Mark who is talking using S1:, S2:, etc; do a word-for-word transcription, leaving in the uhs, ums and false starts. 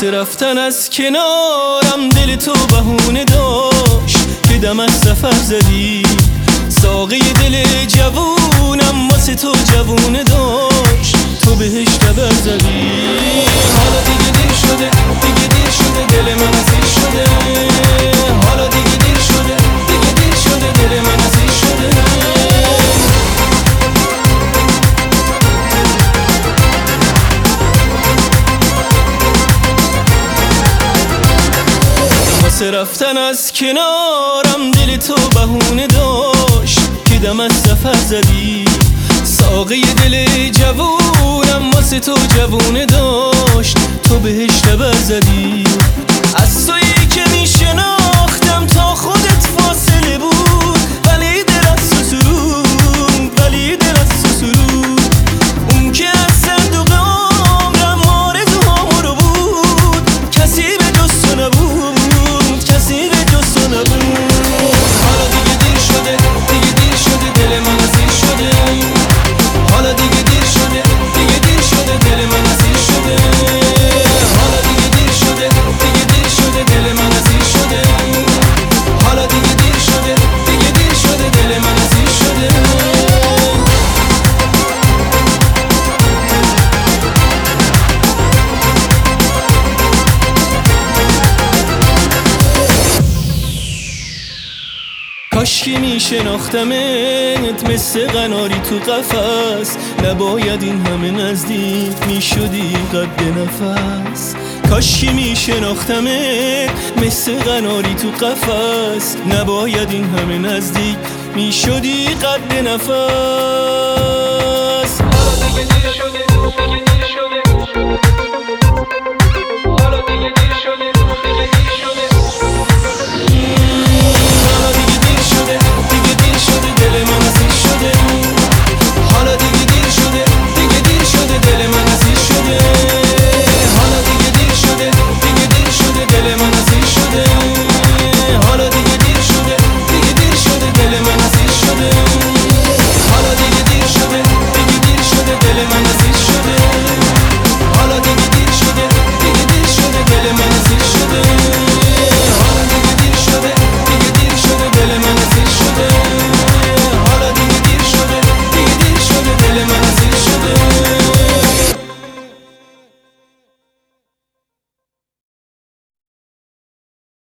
S1: واسه رفتن از کنارم دل تو بهونه داشت که دم از سفر زدی. ساقه دل جوونم واسه تو جوونه داشت، تو بهش تبر زدی. حالا دیگه دیر شده، دیگه دیر شده، دل من اسیر شده. حالا دیگه دیر شده، دیگه دیر شده، دل من اسیر شده. واسه رفتن از کنارم دل تو بهونه داشت که دم از سفر زدی. ساقه دل جوونم واسه تو جوونه داشت، تو بهش تبر زدی. از تویی که میشناختم تا خودت فاصله بود، ولی دل از تو سرود، ولی دل از تو سرود. اون که از صندوق عمرم آرزوهامو رو بود، کسی به جز تو نبود، کسی به جز تو نبود. حالا دیگه دیر شده، دیگه دیر شده، دل من اسیر شده. حالا دیگه دیر شده، دیگه دیر شده، دل من اسیر شده. حالا دیگه دیر شده، دیگه دیر شده، دل من اسیر شده. حالا دیگه دیر شده، دیگه دیر شده، دل من اسیر شده. کاشکی میشناختمت مثل قناری تو قفس، نباید این همه نزدیک میشدی قد نفس. کاشکی میشناختمت مثل قناری تو قفس، نباید این همه نزدیک میشدی قد نفس.